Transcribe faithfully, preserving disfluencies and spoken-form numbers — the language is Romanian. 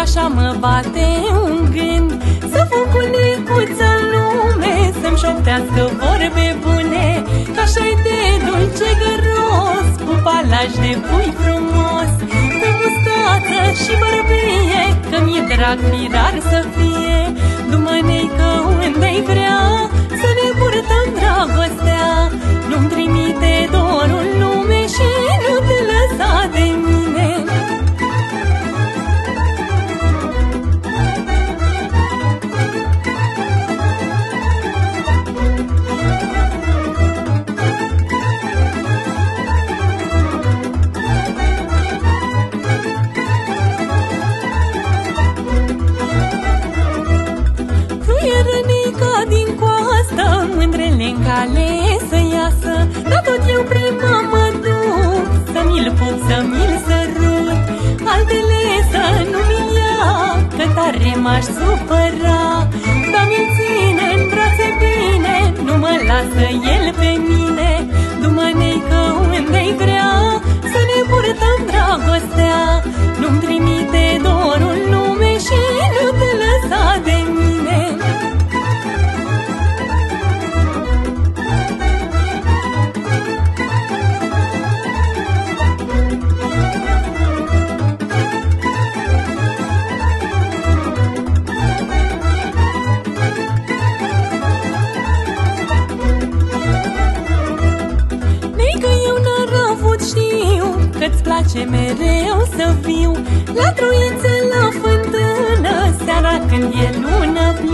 așa mă bate un gând, să fac o necuță în lume, să-mi șoptească vorbe bune, că așa-i de dulce găros, cu palaj de pui frumos, pe mustață și bărbie, că mi-e drag firar să fie. Du-mă-nei că unde-i vrea, să ne purtăm dragostea, nu-mi trimite dorul lume și nu te lăsa de mine. Fluierănica din coastă, mândrele-n cale să iasă, dar tot eu prima mă duc, să mi-l pup, să mi-l sărut, altele să nu mi-l ia, că tare m-aș supăra, dar mi-l ține în brațe bine, nu mă lasă el pe mine. Du-mă-nei că unde-i vrea, să ne purtăm dragostea, nu-mi trimite dorul lume și nu te lăsa de mine. Că-ți place mereu să fiu la troiță la fântână, seara când e lună